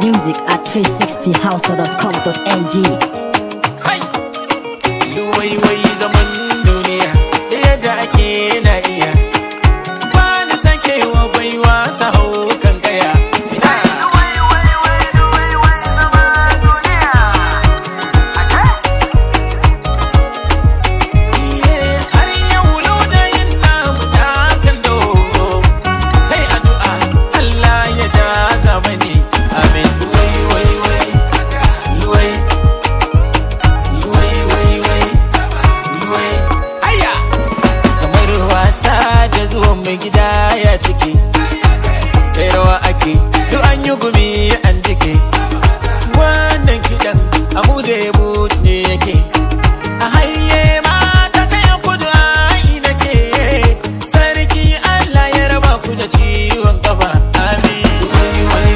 Music at 360house.com.ng. Hai! Luwai zaman duniya da yadda ake na iya. Ba ni sakewa baiwa ta hau kan kaya. Mai gida ya ciki sai rawa ake duk an yi gumi an jike wannan kidan amu da yabo ne yake a hayye mata ta yan kudu ai nake sarki Allah ya raba ku da ciwon kafa amin luwai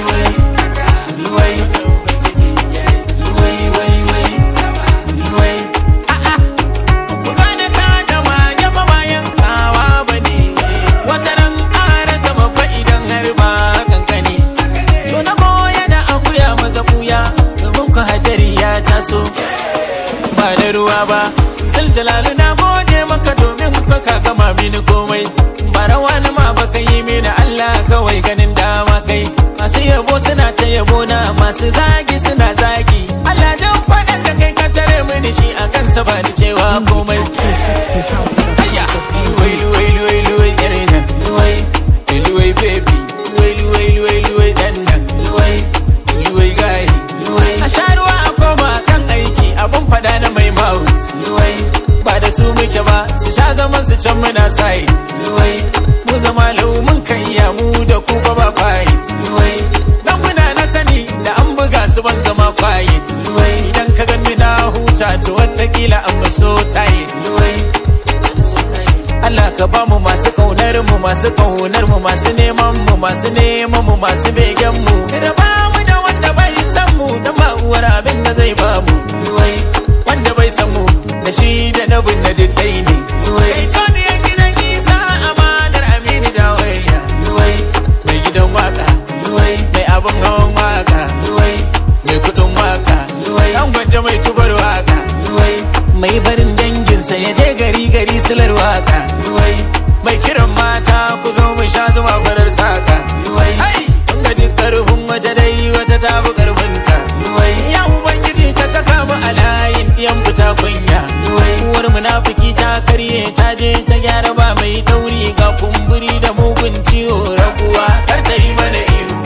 ku gane ka da mage bayan kawa bane wataran ƙara sama fa idan har ba kankani to na goya da akuya maza buya domin ku hadari ya taso ba da ruwa ba sil jalalu na gode maka domin ka gama mini komai ba rawa na ma baka yi mini Allah kawai ganin dama kai masu yabo suna ta yabo na masu zagi suna zagi Allah dan faɗan da kai ka tare mini shi a kansa ba ni cewa komai ayya luwai yarina luwai baby luwai dandan luwai gayi a sha ruwa a koma kan aiki abun fada na mai mouth luwai ba da su muke ba su sha zaman su can muna side luwai mu zama lau mun kan iya mu da ku ba fight luwai dan muna na sani da an buga su ban zama quiet luwai idan ka gani na huta to watakila an so tight luwai Allah ka ba mu masu kaunar mu masu kaunar mu masu neman mu masu neman mu masu begen mu da ba mu da wanda bai san mu dan ba uwar abin da zai ba mu luwai wanda bai san mu da shi da na binne diddai ne luwai to ne gidan Isa amanar Aminu da waya luwai mai gidan waka luwai mai abun hawan waka luwai mai kudin waka luwai an gwanja mai tubar waka luwai mai barin danginsa ya je gari silar waka luwai mai kiran mata ku zo mu sha zuma farar saka luwai hai kun ga duk karfin wata dai wata ta fi karfinta luwai ya ubangiji ka saka mu a layin diyan fita kunya luwai uwar munafiki ta karye ta je ta gyara ba mai dauri ga kumburi da mugun ciwo raguwa kar ta yi mana ihu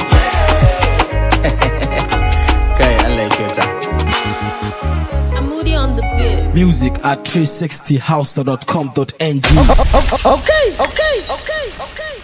kai Allah ya kyauta. Music at 360house.com.ng. Okay.